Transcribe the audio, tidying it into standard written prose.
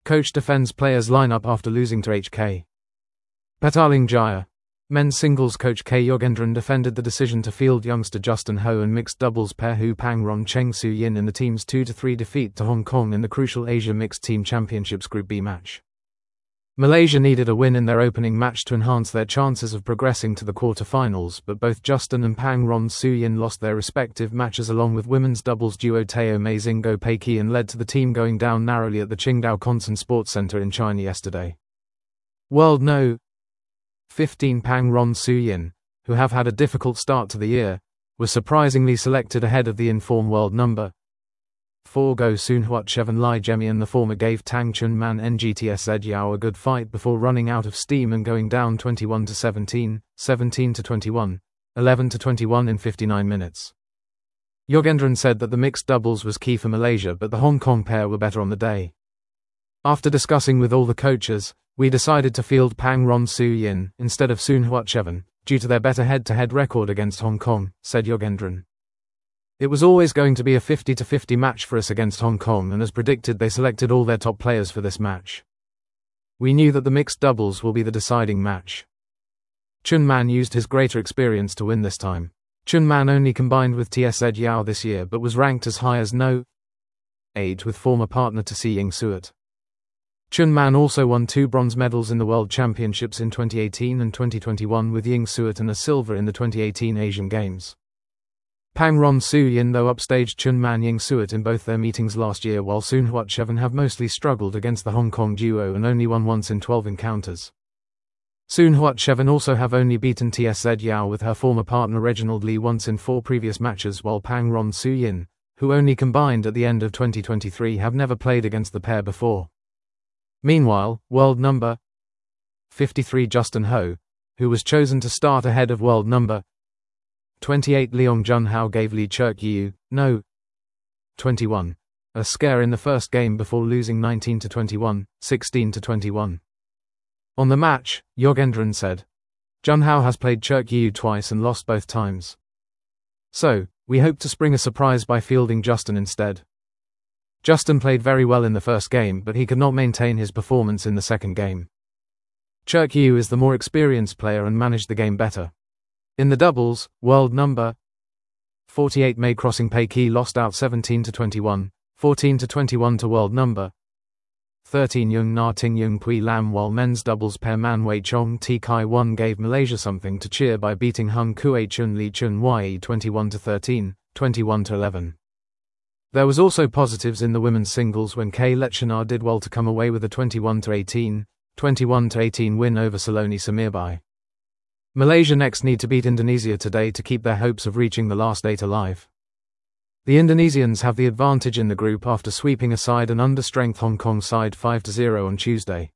Coach defends players' lineup after losing to HK. Petaling Jaya. Men's singles coach K. Yogendran defended the decision to field youngster Justin Ho and mixed doubles pair Hu Pangron Cheng Su Yin in the team's 2-3 defeat to Hong Kong in the crucial Asia Mixed Team Championships Group B match. Malaysia needed a win in their opening match to enhance their chances of progressing to the quarter-finals, but both Justin and Pangron Su Yin lost their respective matches along with women's doubles duo Teo Mei Xingo Pei Qian led to the team going down narrowly at the Qingdao Constant Sports Center in China yesterday. World No. 15 Pangron Su Yin, who have had a difficult start to the year, was surprisingly selected ahead of the in-form world number 4 Go Soon Huat Chevan Lai Jemian. The former gave Tang Chun Man NGTS Yao a good fight before running out of steam and going down 21-17, 17-21, 11-21 in 59 minutes. Yogendran said that the mixed doubles was key for Malaysia, but the Hong Kong pair were better on the day. After discussing with all the coaches, we decided to field Pangron Su Yin instead of Soon Huat Chevan, due to their better head-to-head record against Hong Kong, said Yogendran. It was always going to be a 50-50 match for us against Hong Kong, and as predicted they selected all their top players for this match. We knew that the mixed doubles will be the deciding match. Chun Man used his greater experience to win this time. Chun Man only combined with TSZ Yao this year but was ranked as high as No. 8 with former partner Tse Ying Suat. Chun Man also won 2 bronze medals in the World Championships in 2018 and 2021 with Ying Suat and a silver in the 2018 Asian Games. Pangron Su Yin though upstaged Chun Man Ying Suat in both their meetings last year, while Soon Huat Chevan have mostly struggled against the Hong Kong duo and only won once in 12 encounters. Soon Huat Chevan also have only beaten TSZ Yao with her former partner Reginald Lee once in 4 previous matches, while Pangron Su Yin, who only combined at the end of 2023, have never played against the pair before. Meanwhile, world number 53 Justin Ho, who was chosen to start ahead of world number 28 Leong Junhao, gave Lee Cherk Yiu, No. 21, a scare in the first game before losing 19-21, 16-21. On the match, Yogendran said, Junhao has played Cherk Yiu twice and lost both times. So, we hope to spring a surprise by fielding Justin instead. Justin played very well in the first game, but he could not maintain his performance in the second game. Cherk Yiu is the more experienced player and managed the game better. In the doubles, world number 48 Mei Crossing Pei Qi lost out 17-21, 14-21 to world number 13 Yung Na Ting Yung Pui Lam, while men's doubles pair Man Wei Chong T Kai 1 gave Malaysia something to cheer by beating Hung Kue Chun Lee Chun Ye 21-13, 21-11. There was also positives in the women's singles when Kay Letchanar did well to come away with a 21-18, 21-18 win over Saloni Samirbai. Malaysia next need to beat Indonesia today to keep their hopes of reaching the last 8 alive. The Indonesians have the advantage in the group after sweeping aside an understrength Hong Kong side 5-0 on Tuesday.